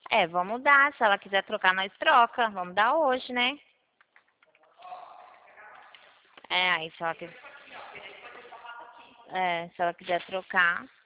É, vamos dar. Se ela quiser trocar, nós troca. Vamos dar hoje, né? É, aí se ela quiser trocar.